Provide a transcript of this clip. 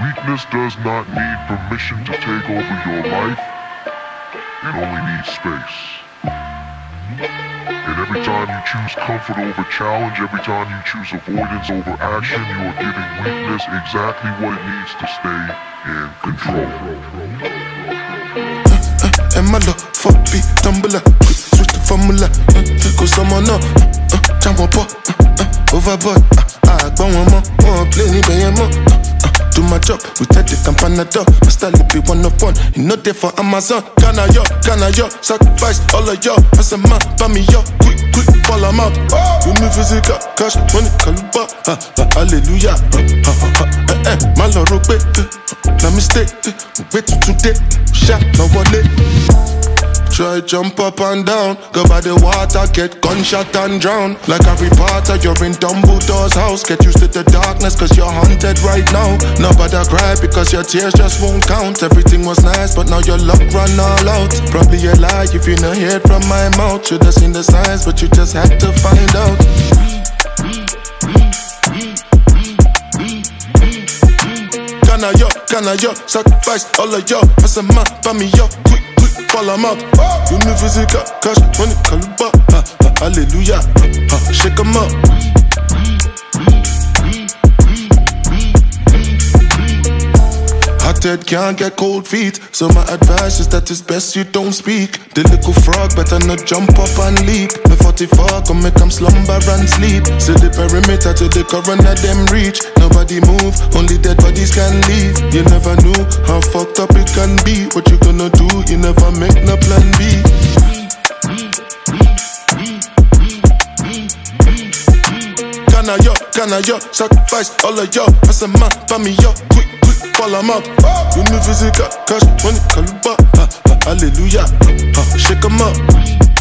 Weakness does not need permission to take over your life. It only needs space. And every time you choose comfort over challenge, every time you choose avoidance over action, you are giving weakness exactly what it needs to stay in control. And my love for beat tumbler, switch the formula, cause someone up, jump on pop, overboard, I go one more, play ni be more. Do my job, we take the campanado. My style be 101, you know they for Amazon. Can I yo, sacrifice all of yo. As a man, buy me yo, quick, fall I'm out. You me physical, cash, money, kaluba, hallelujah. My lord, no mistake, wait to today, shot, no wallet. Try jump up and down, go by the water, get gunshot and drown. Like Harry Potter, you're in Dumbledore's house. Get used to the darkness, cause you're haunted right now. Nobody cry because your tears just won't count. Everything was nice, but now your luck run all out. Probably a lie if you not hear it from my mouth. Should've seen the signs, but you just had to find out. Can I yo, sacrifice all of yo. As a man, buy me yo, quick, fall I'm out. You me physical, cash, money, kaluba, hallelujah, shake 'em up. Hot head can't get cold feet, so my advice is that it's best you don't speak. The little frog better not jump up and leap. The 44 come make 'em slumber and sleep. Still the perimeter till the coroner them reach. Nobody move, only dead bodies can leave. You never knew how fucked up it can be. What you gonna do? You never make no plan B. Can I yo, sacrifice all of yo. As a man, buy me yo, quick, fall I'm out. You me physical, cash, money, kaluba, hallelujah, shake 'em up.